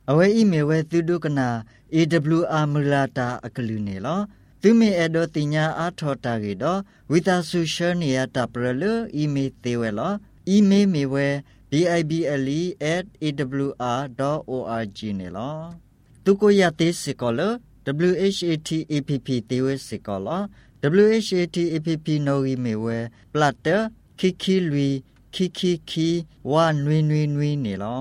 Awe imewe tudu kana AWR mulata akalune lo. Tumi edo tinya athota gedo withasusha niyata pralo ime tewe lo. Ime mewe bible@awr.org ne lo. Tuko yate sikolo WHATAPP tewe sikolo. WHATAPP no mewe platter kiki lui kiki wa nui ne lo.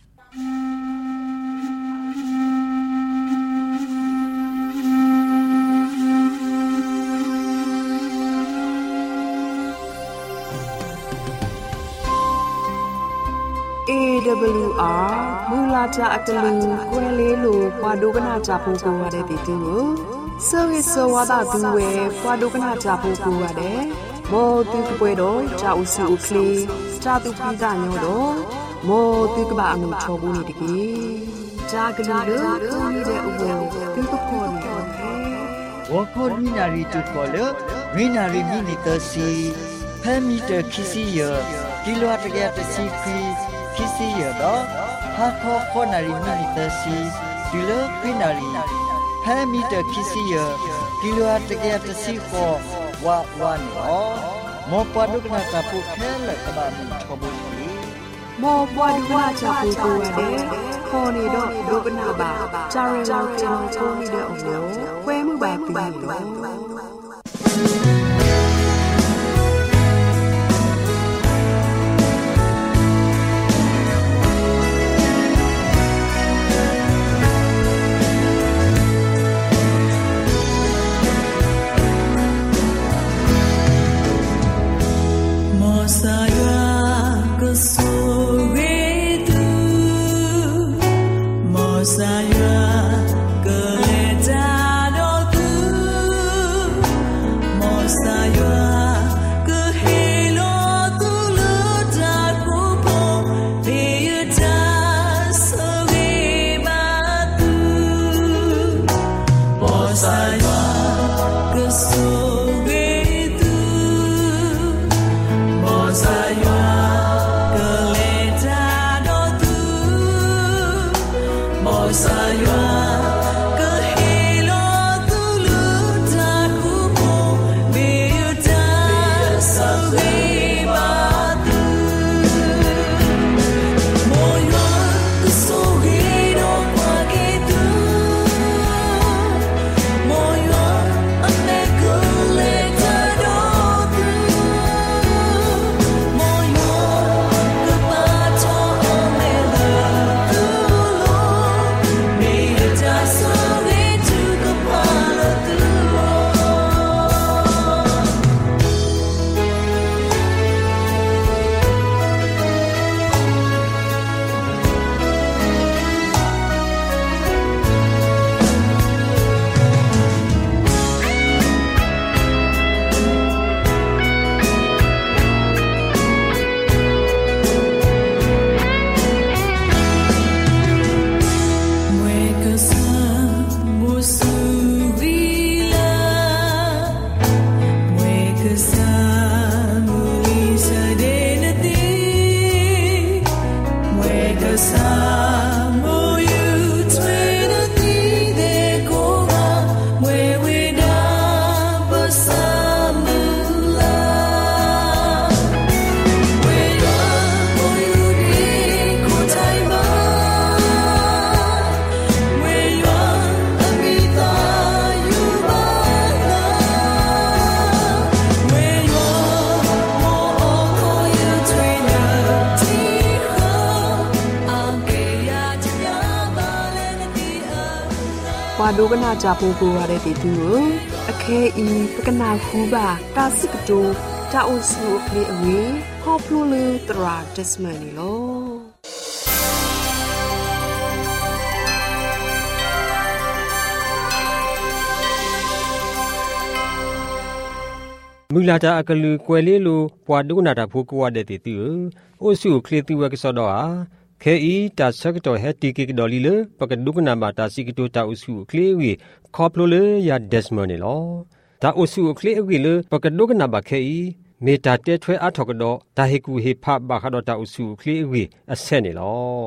AWR မူလာတာအတလူကွယ်လေးလိုပွားဒုကနာကြဖို့ကိုရတဲ့တီတူကိုစောရစောဝါဒသူဝဲပွားဒုကနာကြဖို့ကိုရတယ်မောတူကပွဲတော့ကြာဦးစုကလေးကြာသူပိကညောတော့မောတူကဘာအမှုချောဘူးနေတကြီးကြာကလေးလို့သူနေတဲ့ဥပ္ပေသူကခေါ်နေတယ်ဝခေါ်မိနာရီတူခေါ်လို့မိနာရီမိနီတစီဖဲမီတခီစီယကီလိုတကရတစီခီkisi ya do ha kho nari minita si dilo pinari ha meter kisi ya kilo atake atasi kho wa ni lo mo padukna ta pu khela ka ba ni thobu ni mo padukna cha pu ko wa de kho ni do dukna ba chare lo chang ko ni de ong lo kwe mu ba pi lo wa do kana cha po ko wa de ti tu akhe i pakana khu ba ta sik to ta o su kle awe ho plu lu tra testimony lo မူလာတာအကလူကွယ်လေးလိုပွာဒုနာတာဖိုးကွာတဲ့တီတူအိုစုခလီတူဝကစောတော့ဟာခဲဤတာဆက်တော်ဟက်တီကိကဒေါ်လီလေပကဒုကနာမာတာစီကတိုတာအိုစုခလီဝီခေါပလိုလေယာဒက်စမနီလောဒါအိုစုခလီဝီလေပကဒုကနာဘာခဲဤမေတာတဲထွဲအထောက်ကတော့ဒါဟေကူဟေဖဘာခတော့တာအိုစုခလီဝီအဆက်နေလော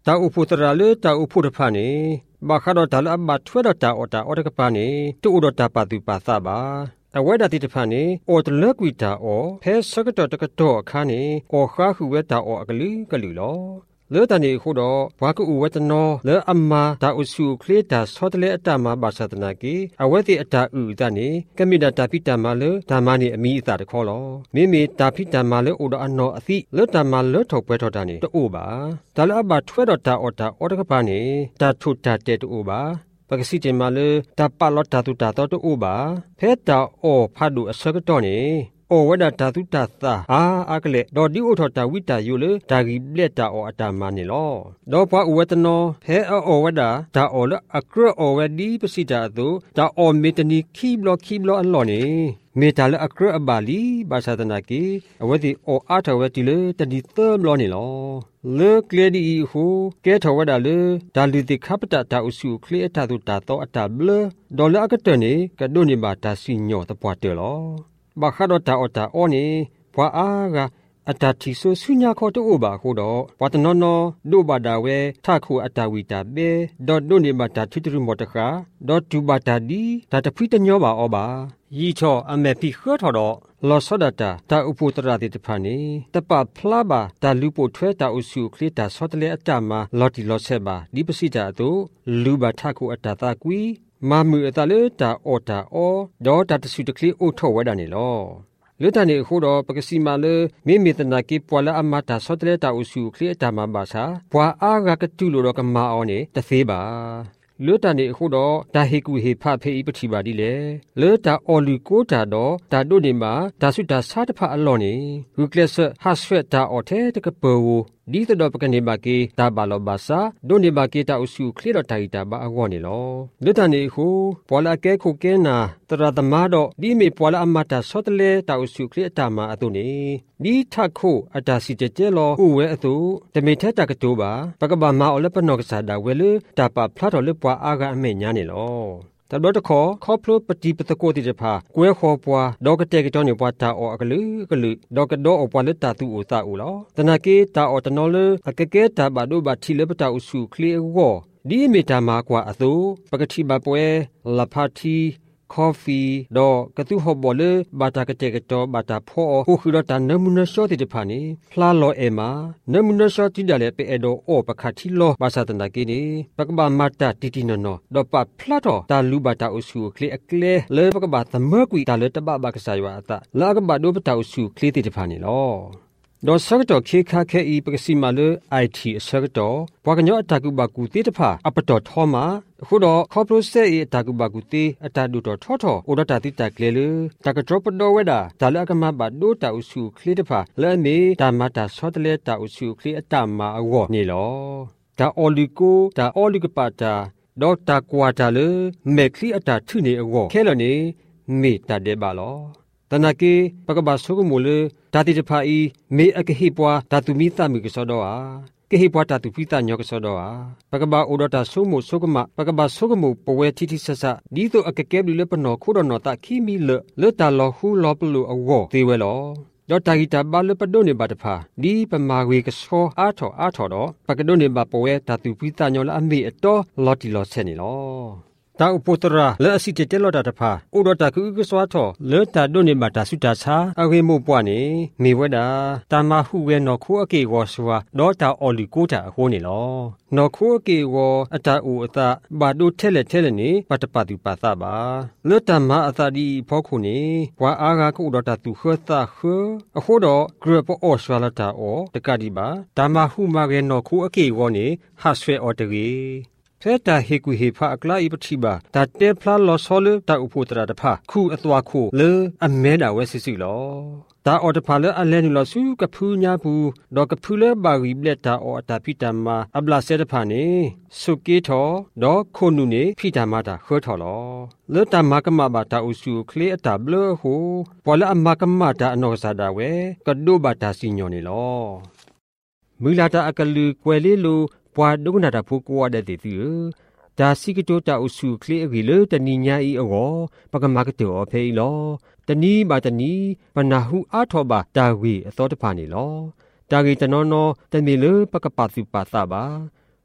ตาอุพุตระเลตาอุพุทธพานีบาคาดอตาลอับบาทวดตาอตาอตกปานีตุอุดตาปาตุปาซาบาအဝဲဒတိတဖန်နေအော်တလက်ကွီတာအော်ဖဲစကတော်တကတော့အခါနေအော်ခါခုဝဲတာအော်အကလူကလူလောလဲတနေခုတော့ဘွားကူဝဲတနောလဲအမတာအဆုခလေတာဆောတလေအတမဘာသာတနာကေအဝဲတိအတာဥဒနေကမိတာတာပိတမလဲဓမ္မနေအမိအတာတခေါ်လောမိမိတာပိတမလဲဩဒအနောအသိလဲတမလဲထောက်ပွဲထောက်တာနေတူပါဒါလဲအဘထွဲတော့တာအော်တာအော်တကပါနေတာထုတာတဲ့တူပါပကစီတင်မလဲတပလောတာတူတာတော့တူပါဖဲတာအော်ဖတ်လို့အစကတော့နေဩဝဒတာတုတသာအာကလေဒေါ်ဒီဥထောတာဝိတာယုလေဒါဂီပလက်တာဩအတာမနေလောဒေါ်ပွားဥဝတနောဖဲဩဝဒဒါဩလအကရဩဝဒီပစီတာတုဒါဩမေတနီခိဘလောအလောနေမေတာလအကရအဘာလီဘာသာတနာကေအဝဒီဩအာထဝတိလေတဒီသလောနေလောလေကလေဒီဟုကဲထဝဒါလေဒါလူတိခပတတာဥစုခလေအတာတုတာတော့အတာဘလဒေါ်လအကတနေကဒိုနေဘာတာစီညောတပွားတယ်လောဘခါတော့တာအတာအောနေဘွာအားကအတာတီဆိုဆုညာခေါ်တော့ဘာခုတော့ဘွာတနော်နော်ဒိုဘာဒါဝဲထခုအတာဝီတာပဲဒေါ်ဒိုနေဘာတာထွတရမောတခါဒေါ်တူဘာတာဒီဒါတဖိတညောပါဩပါရီချောအမေဖိခေါ်ထော်တော့လောဆဒတာတာဥပုတရတိတဖာနေတပဖလာဘာတာလူပိုထွဲတာဥစုခလီတာဆောတလေအတာမှာလော်တီလောဆက်ပါဒီပစိတာတို့လူဘာထခုအတာတာကွီမာမှုအတလေတာအော်တာအော်ဒေါ်တာတဆုတကလေးအိုထော်ဝဲတာနေလောလွတ်တနေခုတော့ပကစီမာလေမိမိတနာကိပွာလာအမတာဆောတလေတာဥစုခလေးတာမှာပါစာဘွာအားကကတူလို့တော့ကမာအောနေတသေးပါလွတ်တနေခုတော့ဒါဟေကူဟေဖဖေးပတိပါဒီလေလွတ်တာအော်လူကိုတာတော့ဒါတို့နေမှာဒါဆုတာစားတဖအလောနေရူကလစ်ဟာဆွက်တာအော်ထဲတကပေါ်ဒီတော့ပကနေဘာကေတာဘာလောဘာစာဒိုနေဘာကေတာအဆုခလီတော့တိုင်တာဘာအကောနေလောလွတ်တနေခုပွာလာကဲခုကဲနာတရသမားတော့ဒီမေပွာလာအမတာဆောတလေတာအဆုခလီအတာမှာအတုနေဒီထခုအတာစီကျဲလောဥဝဲအတုတမေထက်တာကတိုးပါပကဘာမာအော်လပနောကစားတာဝဲလေတာပါဖလာတော်လေပွာအားကအမေညာနေလောတတော်တခေါ်ဖလိုပတိပတကိုတိတဖာကွဲခေါ်ပွားဒေါကတဲ့ကတော့နေပွားတာအော်အကလူဒေါကတော့အပွားလက်တာသူ့ဥသာဦးလောတနာကေတာအော်တနော်လေအကကဲတာဘာတို့ဘာထီလေပတာဥစုခလီအောဒီမီတာမာကွာအသုပကတိဘပွဲလဖာတီကော်ဖီဒေါကတူဟောဘောလေဘာတာကတဲ့ကတော့ဘာတာဖောခုခရတာနမနရှောတိတဖာနေဖလာလောအေမာနမနရှောတိတယ်လေပေတော့အောပခတိလောဘာသာတနာကေနေပကဘာမတာတီတီနော်ဒေါပဖလာတော့တာလူဘာတာအဆူခလီအကလေလေပကဘာသမကွီတာလေတဘဘကဆာယဝအတာလာကဘာဒိုပတာအဆူခလီတိတဖာနေလောဒေါ်စကတော့ခေခါခဲဤပကစီမာလေ IT စကတော့ဘွာကညောအတာကူဘကူတေတဖာအပတော်ထောမှာခုတော့ခေါပရိုဆက်ဤအတာကူဘကူတေအတာဒူတော်ထောဩဒတာတိတကလေလေတကဒရပတော်ဝဲတာဒါလကမဘဒိုတာဥစုခလီတဖာလဲမေတာမတာဆောတလေတာဥစုခလီအတာမာအောနေလောဒါအော်လီကိုဒါအော်လီကပါတာဒေါ်တာကွာတာလေမေခလီအတာထုနေအောခဲလနေမေတာတဲ့ပါလောတနာကေပကဘာဆုကမူလေဒါတိတဖာဤမေအကဟိပွားဒါသူမိသမီကစောတော့ကေဟိပွားဒါသူပိတညောကစောတော့ပကဘာအိုဒတာဆုမှုဆုကမပကဘာဆုကမူပဝဲတိတိဆဆဒီတော့အကကဲဘလပနောခုဒနောတာခိမီလေတာလောဟုလောပလူအောသေးဝဲလောဒေါ်တာဂီတာဘာလပဒိုနေဘာတဖာဒီပမာဝေကစောအားထော်တော့ပကဒိုနေဘာပဝဲဒါသူပိတညောလာအမေအတော်လော်တီလော်ဆက်နေလောတာဥပုတရာလဲအစီတဲလော်တာတဖာဥဒတာကူကစွာထောလဲတာဒိုနေမှာတာဆုတာစာအဝေမို့ပွားနေမေဝဲတာတာမဟုဝဲနော်ခိုးအကေဝါစွာဒေါ်တာအော်လီကိုတာဟိုးနေလောနော်ခိုးအကေဝအတာဥအတာဘာဒိုထဲလဲနေပတပတူပါသပါလဲတာမအတာဒီဖောခုနေဘွာအားကကုဒတာသူခောတာခေအခုတော့ဂရပအော်ဆွာလာတာအောတကတိပါတာမဟုမကဲနော်ခိုးအကေဝနေဟာဆွဲအော်တကြီးဖဲတာဟေကူဟေဖာအကလာဤပတိပါဒါတေဖလာလောဆောလတာဥဖို့တရာတဖာခုအသွာခိုလေအမဲတာဝဲစစ်စီလောဒါအော်တဖာလေအလဲနူလောစုကဖူးညာဘူးဒေါကဖူးလေဘာဝီဘလက်တာအော်အတာပိတမအဘလာဆေတဖာနေစုကေထောဒေါခိုနုနေဖိတာမတာခောထော်လောလေတာမကမဘာတာဥစုခလေအတာဘလဟုပေါ်လေအမကမတာအနောစာတာဝဲကဒိုဘာတာစီညောနေလောမီလာတာအကလူကွယ်လေးလူပွာဒုကနာတာဖူကွာတဲ့တီဒါစီကတိုတာအဆူခလေအဂီလေတနီညာဤအောပကမကတောဖေးလောတနီဘာတနီပနာဟုအာထောဘာတာဝီအသောတဖာနေလောတာဂီတနောနောတမီလေပကပစုပါသပါ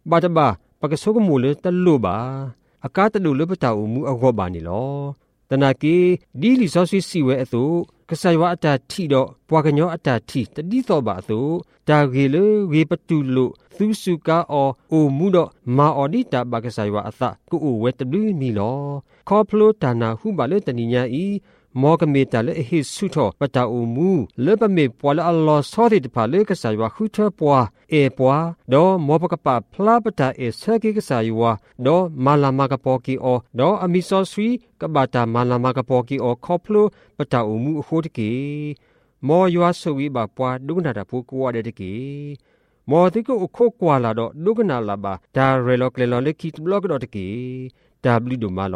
บาตบาปากโซกมูเลตะลุบาอากาตะลุเลปตาอูมูอากอบานีลอตนากีดีลิซอซิซีเวอตุกษัยวะอัตาทีดอปวากญออัตาทีตดิโตบาตุตาเกเลเวปตุลุသုစုကာအိုမူတော့မာအော်ဒီတာဘကဆိုင်ဝါအသကိုအိုဝဲတလူမီလောခေါပလိုတာနာဟုပါလေတနိညာဤမောကမေတလေဟိဆုထောပတာအိုမူလေပမေပွာလအလ္လာဆောတိတဖာလေကဆိုင်ဝါခုထပွာအေပွာဒေါ်မောပကပဖလာပတာအေဆကေကဆိုင်ဝါဒေါ်မာလာမကပေါကီအောဒေါ်အမီဆောဆွီကဘာတာမာလာမကပေါကီအောခေါပလိုပတာအိုမူအခိုတကေမောယွာဆွီဘာပွာဒုနာတာဖူကွာတဲ့တကေမော်တိကိုအခုကွာလာတော့ဒုကနာလာပါဒါရေလောကလေလောလေကီဘလော့ကတော့တကေဒါဘလီဒိုမာ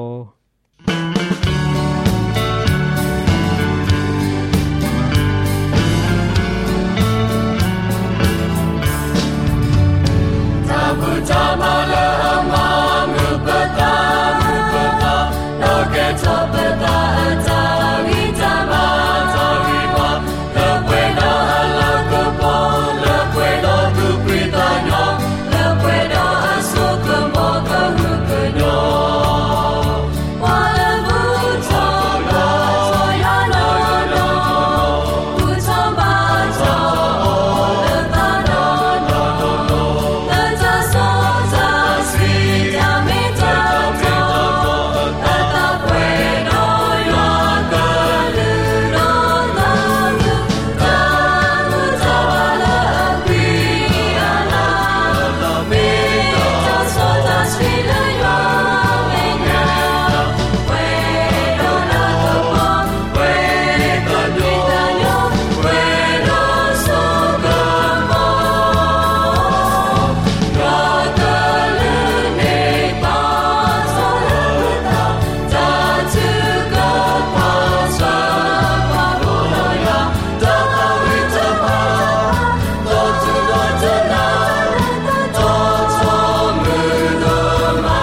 လောဘူတာမာလာအမမုပတာလောကေတောပတာအတာဝိတမတာဝိပါလေပွေတော်အလောကပေါ်လေပွေတော်သူပိတာညောလေပွေတော်အဆုကမောကဟုကညောဝါဘူတာလာဆောရနောနောဘူတာမာတာလေတာနောနောလေတာဆောတာစီတမေတာတာပွေတော်ယောကလူတော်နာလူတာဘူတာလာဘီယာလာမေတာဆောတာစီလယောမေနာဝေတော်နာကောဝေတော်ပြေတာယောဝေတော်ဆောကမောယောကလူနေပါဆောလာတာတာသူကပါဆောပါဘောယောတာဝိတပါတော်သူတော်တနာတော်သောမေတ္တာမာ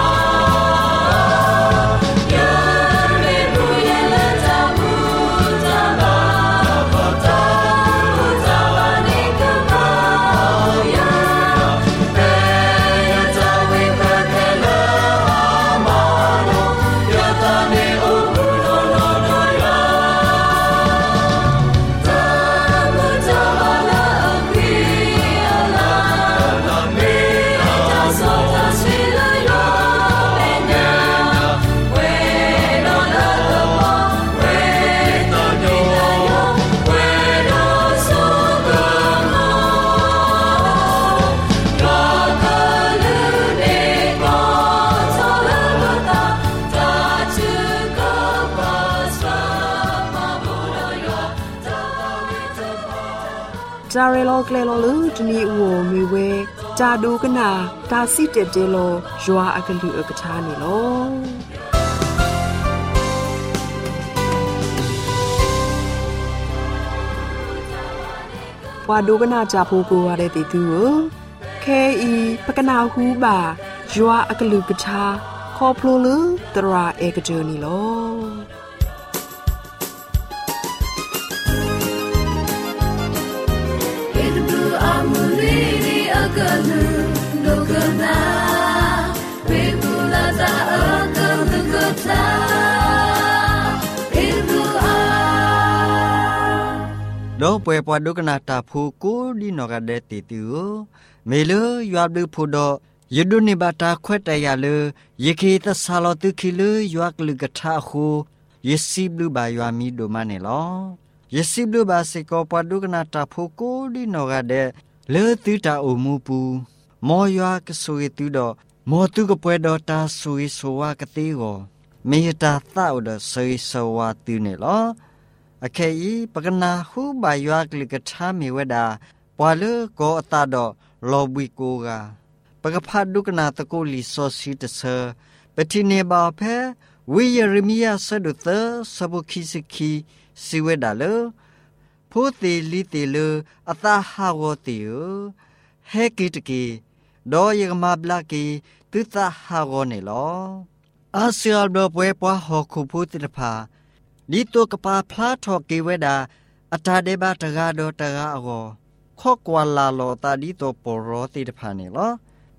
ယာမေဘူယလတာဘူတာမာဘောတာဘူတာဝနိကပါယာဘေယတာဝိပကေလာမာနောယတာနေဥဘူနောနောနောယာတာဘူတာလာဘီယာလာမေတာဆောတာစီလယောမေနာဝေနောနာကောဝေတောတိလာယောဝေနောဆောကမောယောကလူနေကောဆောလာတာတာချူကပါဆောပါဘောယောတာဝိတပါจาเรโลเกลโลลูดนีอวมีเวจาดูกนาตาซิเตเตโลยัวอากลูอกะทานีโลปวาดูกนาจาโพโกวาเรติตูเคอีปกนาฮูบายัวอากลูกะทาคอพลูลูตราเอกเจอนีโล Amuliri akalu lokana Pegulata akalu kota Irdu a ဒေါ်ပွဲပွားဒုကနာတာဖူကိုဒီနောကတဲ့တီတူမေလရွာဘလူဖူတော့ယဒုန်နိဘာတာခွတ်တရလယခေတဆာလတုခိလရွာကလကထာခုယစီဘလူဘာရွာမီဒိုမနဲလောယစီဘလူဘာစေကောပွားဒုကနာတာဖူကိုဒီနောကတဲ့လေတူတာအုံမူပူမောရွာကဆွေတူတော့မောတုကပွဲတော့တာဆွေဆိုဝါကတိကိုမေတာသောက်တော့ဆွေဆိုဝါတူနေလောအခေဤပကနာဟုဘာရွာကလကထာမီဝဒပွာလကိုအတာတော့လောဘီကိုကပကဖတ်ဒုကနာတကိုလီဆိုစီတဆာပတိနေပါဖဲဝီယရမီယာဆဒုသဆဘုခိစခိစီဝဒလဖိုတေလီတေလအတာဟာဝတေဟဲကီတကီဒေါ်ယကမဘလာကီတုသဟာဝနေလောအာဆီယဘပွဲပွားဟောခုဖုတိတဖာဒီတုကပါဖလာထောကေဝဒအတာဒေဘာတကားတော့တကားအောခော့ကွာလာလောတာဒီတော့ပေါ်ရောတိတဖာနေလောပ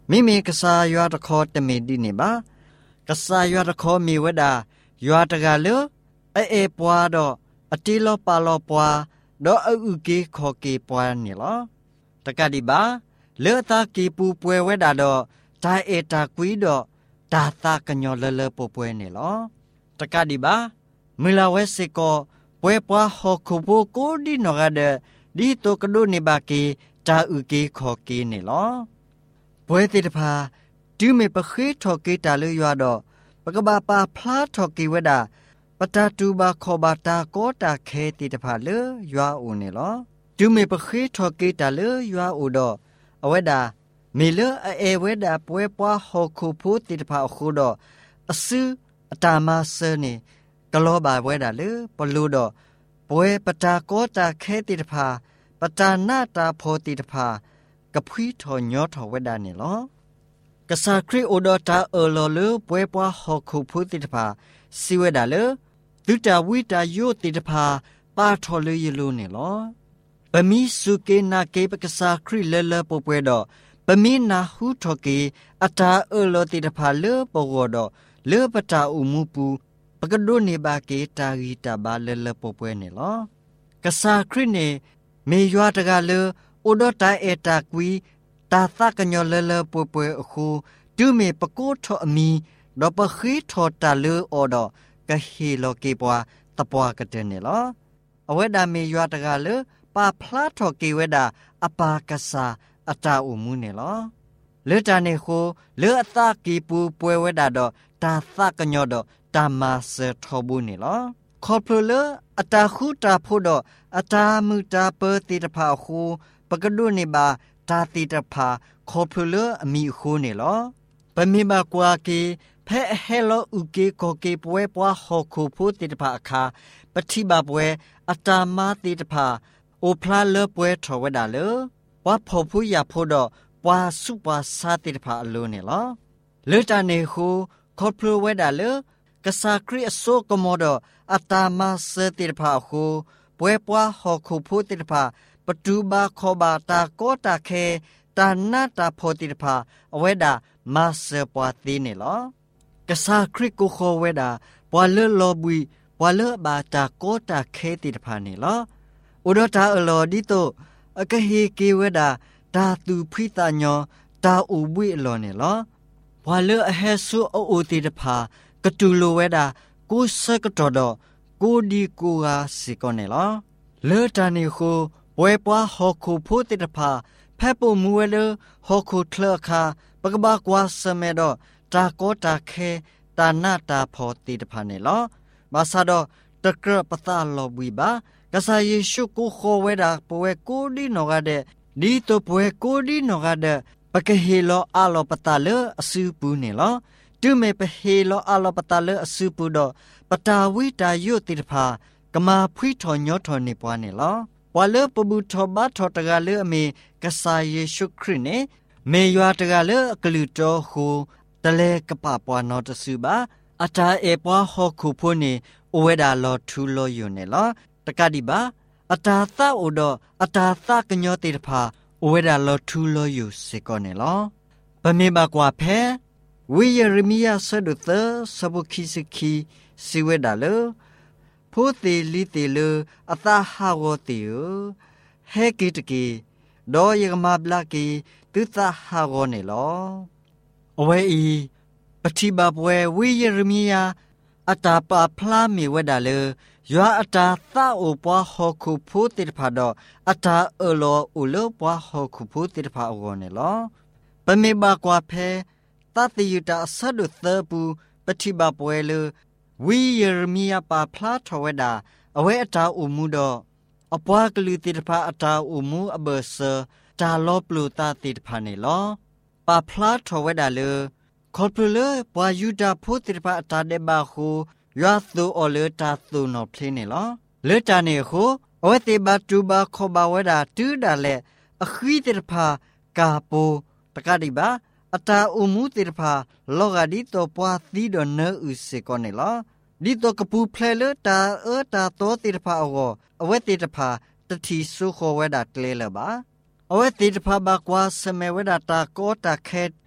မိမိကစားရွာတခေါ်တမီဒီနေပါကစားရွာတခေါ်မီဝဒရွာတကလေအေပွားတော့အတီလောပါလောပွားတော့အဥကေခေါ်ကေပွားနေလောတကတိပါလေတာကေပူပွဲဝဒတော့ဒါအေတာကွီတော့ဒါသာကညောလလပပွဲနေလောတကတိပါမီလာဝဲစေကောပွဲပွားဟောခုဘကိုဒီနော်ရတဲ့ဒီတိုကဒုနေပါကေဒါဥကေခေါ်ကေနေလောပွဲတိတဖာဒူမေပခေထော်ကေတာလေရွာတော့ပကဘာပါဖလားထော်ကေဝဒပတာတူဘာခောဘာတာကောတာခဲတိတဖာလေရွာဦးနေလောဒူမေပခေထော်ကေတာလေရွာဦးတော့အဝဒမေလအေဝဒပွဲပွားဟောခုဖို့တိတဖာခုတော့အစူအတာမဆာနေကလောဘာဝဲတာလေပလူတော့ပွဲပတာကောတာခဲတိတဖာပတာနာတာဖောတိတဖာကဖွီထော်ညောထော်ဝဲတာနေလောကစားခရီအိုဒတာလောလပွဲပွားဟောခုဖို့တိတဖာစီဝဲတာလေဒုတာဝိတာယိုတိတဖာပါထော်လေရလို့နေလောပမီစုကေနာကေပကစားခရီလဲလဲပပွဲတော့ပမီနာဟုထော်ကေအတာလောတိတဖာလေပေါ်တော့လေပတာဥမှုပူပကဒိုနေပါကေတာဂီတာဘာလဲလဲပပွဲနေလောကစားခရီနေမေရွာတကလေအိုဒတာအေတာကွီတာသကညောလဲလဲပပွဲအခုဒုမေပကိုထော်အမီတော့ပခိထော်တာလေအော်တော့ကဟီလောကေပွားတပွားကတဲ့နေလောအဝဲဒါမေရွာတကလေပါဖလားထော်ကေဝဲဒါအပါကစားအတာဥမှုနေလောလေတာနေခိုလေအသကေပူပွဲဝဲဒါတော့တာသကညောတော့တာမဆထောဘူးနေလောခေါပလအတာခုတာဖို့တော့အတာမူတာပတိတဖာခုပကဒုနေပါတာတိတဖာခေါပလအမီခုနေလောပမေမကွာကေဖဲဟဲလောဥကေကိုကေပွဲပွားဟောခုဖို့တိတဖာအခါပတိဘပွဲအတာမတိတဖာအိုဖလာလပွဲထော်ဝဲတာလေဝါဖော်ဖူရဖို့တော့ပွားစုပွားစားတိတဖာအလုံးနေလောလေတာနေခုခေါပလဝဲတာလေကစားခရီအစိုးကမောတော့အတာမဆတိတဖာခုပွဲပွားဟောခုဖို့တိတဖာပတူဘာခောဘာတာကောတာခဲတာနာတာဖောတိတဖာအဝဲတာမဆပွားသေးနေလောကစားခရီကိုခောဝဲတာပွာလလောဘွီပွာလဘာတာကောတာခဲတိတဖာနေလောဥဒတာအလောဒီတိုအကဟေကေဝဲတာတာသူဖိတညောတာဥဘွီအလောနေလောပွာလအဟဲဆူအိုတိတဖာကတူလိုဝဲတာကိုစကတော်တော့ကိုဒီကိုဟာစီကောနေလောလေတန်နီခိုဝဲပွားဟောခုဖို့တိတဖာဖဲပုံမူဝဲလေဟောခုထလခါပကဘာကွာစမဲတော့တာကောတာခဲတာနာတာဖောတိတဖာနေလောဘာသာတော့တကရပသလောဘွီဘာကစားယေရှုကိုခေါ်ဝဲတာပွဲကိုဒီနောကတဲ့ဒီတော့ပွဲကိုဒီနောကတဲ့ပကဟေလောအလောပတလေအစုပူနေလောတူမေပဟေလောအလောပတလေအစုပူတော့ပတာဝိတာယုတိတဖာကမာဖွီထော်ညောထော်နေပွားနေလောဝါလေပဘူထောဘထော်တကလေအမေကစားယေရှုခရစ်နေမေယွာတကလေကလူတော်ဟူတလေကပပွားနောတစုပါအတာအေပွားဟောခုဖို့နေအဝဲတာလောထူလောယုံနေလောတကတိပါအတာသအိုတော့အတာသကညောတိတဖာအဝဲတာလောထူလောယုစေကောနေလောဗမေဘကွာဖဲဝိယရမီယာဆဒုသစဘုခိစခိစီဝဲတာလောဖိုတေလီတေလအသာဟာဝတေယဟဲကီတကီဒေါ်ယကမဘလကီတုသဟာဝနေလောအဝဲဤပတိဘပွဲဝိယရမီယာအတာပါဖလားမီဝဲတာလေရွာအတာသအိုပွားဟောခုဖို့တိတဖာတော့အတာအလောဥလောပွားဟောခုဖို့တိတဖာအောနေလောပမေဘကွာဖဲတတိယတာဆဒုသပူပတိဘပွဲလေဝိယရမီယာပါဖလားထောဝဲတာအဝဲအတာဥမှုတော့အပွားကလူတိတဖာအတာဥမှုအဘဆာတာလောပလူတာတိတဖာနေလောပါဖလားထောဝဲတာလေခေါပလပွားယူတာဖို့တိတဖာအတာတဲ့ဘာခုရွာသူအော်လေတာသူနော်ဖလင်းနေလောလေတာနေခုအဝဲတိဘတူဘာခောဘဝဲတာတူးတာလေအခီတိတဖာကာပိုတကတိပါအတာဥမှုတိတဖာလောကဒီတော့ပွားသီးတော့နဲဥစေကောနေလောဒီတော့ကပူဖလဲလေတာတာတောတိတဖာအောအဝဲတိတဖာတတိဆုခောဝဲတာကလေးလပါအဝဲတိတဖာဘကွာစမဲဝဲတာတာကောတာခဲ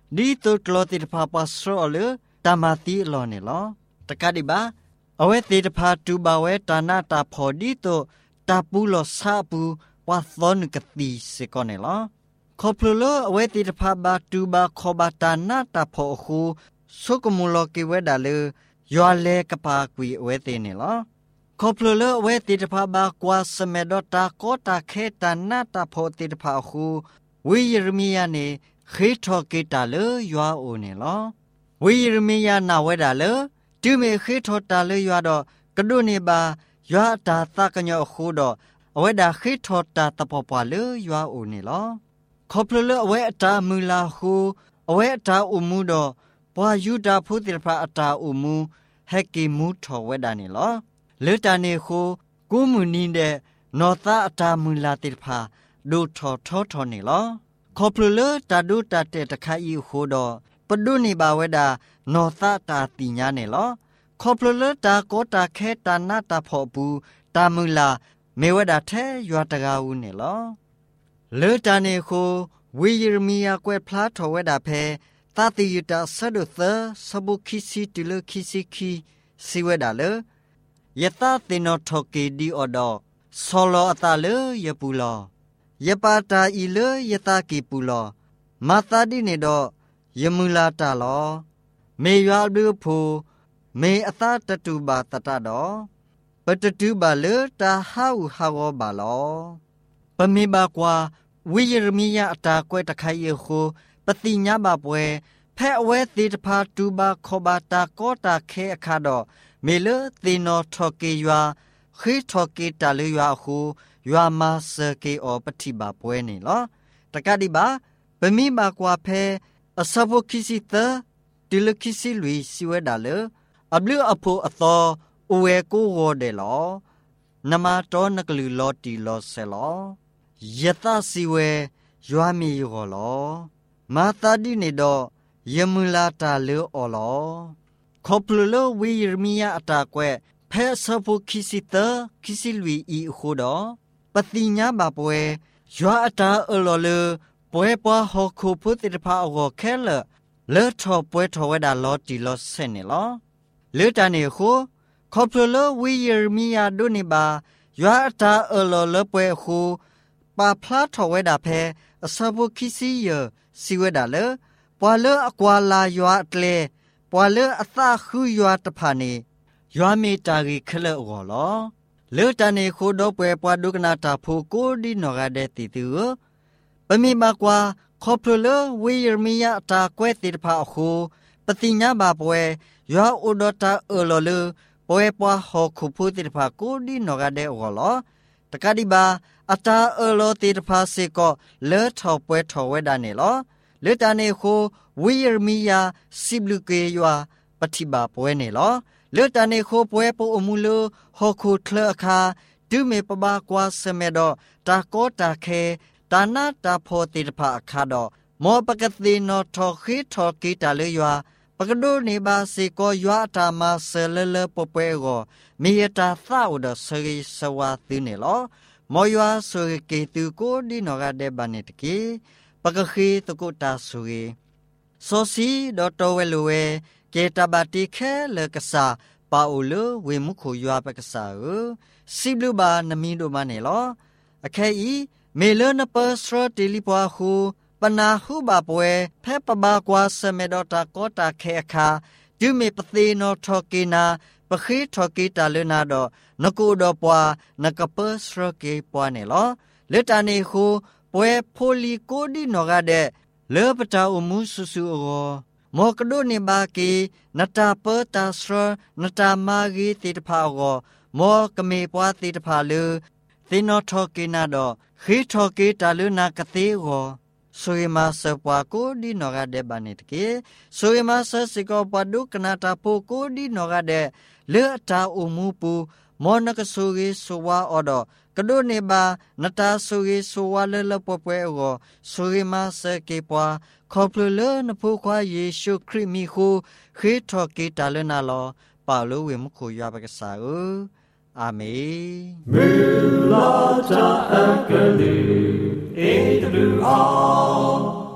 ดีตัวกลอติดพาปัสโรเลตามาติลอเนลอตะกะดิบาเอาไว้ติดพาตูบาเวตานาตาพอดีตัวตาปูลอซาปูวาซอนกติเสกอเนลอขอพลุลเอาไว้ติดพาบาตูบาขอบาตานาตาพอคูสุกมุลอกิเวดาเลยัวเลกปากวีเอาไว้เตเนลอขอพลุลเอาไว้ติดพาบากวาสเมดตาโกตาเคตานาตาพอติดพาคูวิยรมียาเนခေထောကေတာလေယွာအိုနေလောဝိရမေယနာဝဲတာလေတူမေခေထောတာလေယွာတော့ကဒုနေပါယွာတာသကညောခုတော့အဝဲတာခေထောတာတပပလေယွာအိုနေလောခေါပလလေအဝဲအတာမူလာခုအဝဲအတာအုံမှုတော့ဘွာယူတာဖုတိဖာအတာအုံမှုဟက်ကီမူထောဝဲတာနေလောလေတာနေခုကိုမူနီတဲ့နောသအတာမူလာတိဖာဒုထောထောနေလောขอพลุตาดูตาเตตะคายโหดอปดุนิบาเวดานอตาตาติญาเนลอขอพลุตาโกตาแคตานาตาพอบูตามุลาเมวดาแทยัวตะกาอูเนลอเลตาเนโควิยรมียากวยพลาทอเวดาเพตาติยุตาสะดุเธสบุคิซิติเลคิซิคีสิเวดาเลยะตาตินอทอเกดีออดอซอลออตาเลยะปูลอยะปาตาอีเลยะตากีปูลอมาตาดิเนดอยะมุลาตาลอเมยาดูโพเมอตาตตุบาตตะดอปะตตุบาเลตาหาวหาวบาลอปะเมบากวาวิยรมียะอตากวยตะไคเยโคปฏิญญาบาปเวแพเวติตพาตุบาขอบาตาโกตาเคอะคาดอเมเลตินอทอเกยัวkhiทอเกตาเลยัวคูยามาเสเกอปฏิบาปเวนี่ลอตะกะดิบาปะมีบากวาเพอสะโบคิสิเตติลคิสิลุยสิเวดาเลอบลืออโพอตออเวโกโวเดลอนมาตอนกลือลอติลอเซลอยะตาสิเวยัวมีโยลอมาตาดิเนดอยะมุลาตาเลออลอขอพลุโลวิยรมียะอตากวยเพสะโบคิสิเตคิสิลุยอีโคดอปฏิญญาบาปเวยัวอตาอลอเลป่วยปะหอคูพุติตภาอวแค่เลทอป่วยทอเวดาลอติลอเซเนลอเลตาเนโคขอพลวิยรมียาดุนิบายัวตาอลอเลป่วยคูปาพลาทอเวดาเพอสะบุคิซิเยสิเวดาเลปวาเลอกวาลายัวตเลปวาเลอตาคุยัวตภานียัวเมตาริเคเลอวลอเลตาเนโคดอป่วยปวาดุกนาตาภูโกดินอราเดติตือปมีมากว่าขอพลวิยรมียะตากวยติดพาคูปฏิญญาบาปเวยาอุดตาเอลลป่วยปะหอคุพุติดพากูดินอราเดอวลอตะกะดิบาอตาเอลติดพาเสกอเลทอป่วยทอเวดาเนลอเลตาเนโควิยรมียาสิบลุเกยัวปฏิบาป่วยเนลอเลตาเนโคป่วยปอมุลหอคุทเลอคาดุเมปบากวาเสเมดอตาโกตาเคตานาตาโพติตภาคาดอมอปกตินอทอคิทอกิตาเลยัวปกดูนิบาสิโกยัวตามาเซเลปเปโกมีตาซาอุดสริสวาติเนลอมอยัวสุริเกตุโกดินอราเดบานิตกีปกขีตกุตาสุริโซซีดอโตเวลเวเกตาบาติเคเลกษาปาอุลเวมุขยัวปกษาสิบลูบานมีโดมาเนลออเคอีเมเลนเปสโรติลิปวาหูปนาหูบาปเวเพปบากวาเสเมดอตาโกตาเคคาจุเมปติโนทอกินาปขีทอกิตาเลนาดอนกูดอปวานกเปสโรเกปวาเนลอเลตานีหูปเวโพลีโกดินอราเดเลปตาอุมุสุสุโอมอกดูนิบากีนตาเปตาสโรนตามากีติตภาโกมอกเมปวาติตภาเลตินอทอกินาดอခိထောကေတာလူနာကတိကိုဆိုရမစပွားကိုဒီနောကတဲ့ဘာနေတကေဆိုရမစစကောပဒုကနာတာပိုကိုဒီနောကတဲ့လေအတာအမှုပူမောနကဆိုရေဆိုဝါအော်ဒကဒုနေဘာနတာဆိုရေဆိုဝါလေလပပွဲကိုဆိုရမစကေပွားခေါပလလနဖူခွာယေရှုခရစ်မီဟုခိထောကေတာလူနာလောပါလိုဝေမခုရပါကစားอาเมนเมลาจาอักกะลีเอตลูอา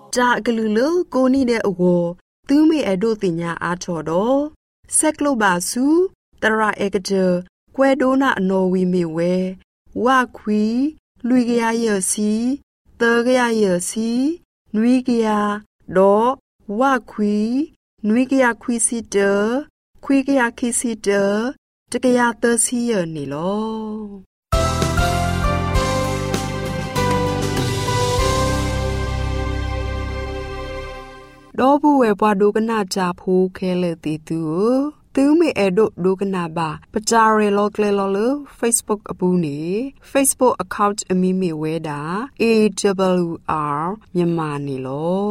จากกลือเลโกนี่เดอโวตื้อเมอโดติญาอาชอดอเซกโลบาซูตระเอกเจแควโดนาโนวีเมเววาควีลุยกยาเยซีเตกยาเยซีนุยกยาดอวาควีนุยกยาควีซิเตควีกยาคิซิเตตกยาเตซีเยนี่ลอดอบูเวปวาดูกนาจาพูเคเลติตูตื้อเมเอโดดูกนาบาปจาเรโลเกลโลเล Facebook อปูนี Facebook account อมีเมเวดา AWR မြန်မာနေလော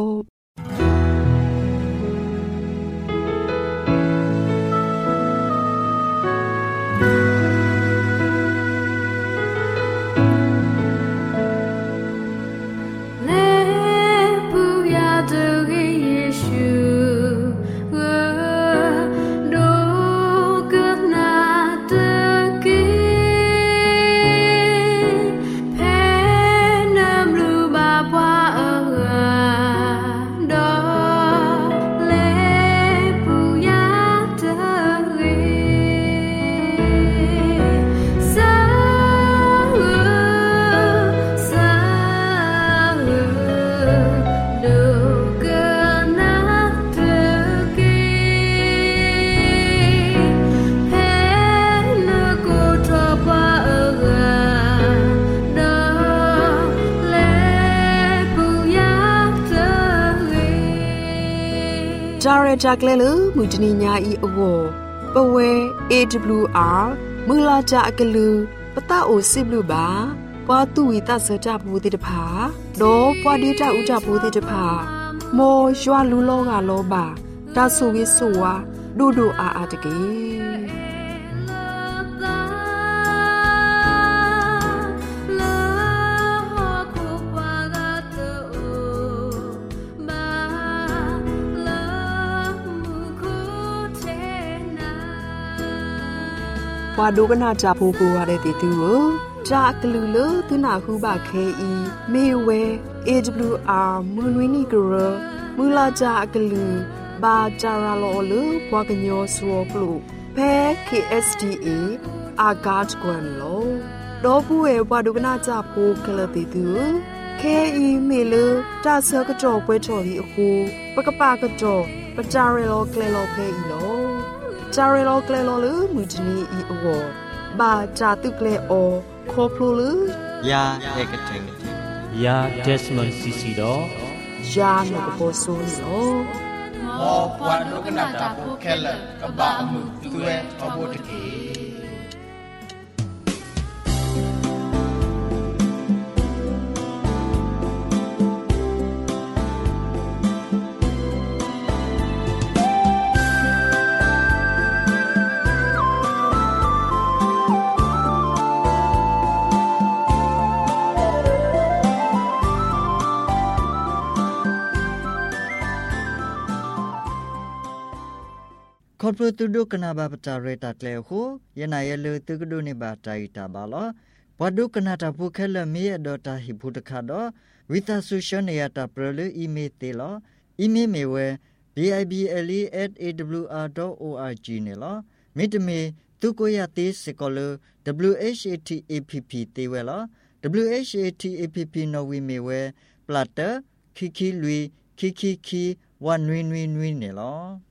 จาเรจากเลลุมุจนิญาอีอโวปเว AWR มือลาจาอกลือปะตาโอซิบลูบาปาตุวิตาเสจาบูติตภาโดปวาดีจาอุจาบูติตภาโมยัวลูโลกาโลบาตาสุวิสุวาดูอาตะกีวาดูกนาจาพูกูวาเดติตูจากลือเลตุนาคูบาเคอีเมเว AWR มือนุยนี่กรมือลาจากลือบาจาราโลเลปวากญอสัวปลุแพ้ KSDA อากาศกวนโลดอผู้เอวาดูกนาจาพูเคลติตูเคอีเมเลตาเซกจอป่วยจอลีคูปะกะปากจอปะจาเรโลเคลโลเพอีโลจาเรโลเกลโลลือมุจนีอีอวบาจาตุเกลโอโคพลูลือยาเอกเทงยาเดสมอนซิซิโดยาโนกโปโซนิโลโอปวานุกนาตาโพเคลกะบะมุตุเออโบตกีคอร์ปตูดูกนาบาปจาเรตัดแล้วโหยนายเลตุกดูนิบาใจตาบาลปดูกนาตาภูเคลมีอดอตาหิพุตคาดอวิตาสุชเนียตาเปรลอีเมเตลอีเมเมเว bible@awr.org เนลมิตเมตุโกยาติสกอล WHATAPP เตเวล WHATAPP นวีเมเวปลาเตคิคิลุยคิคิคีวันนวีเนล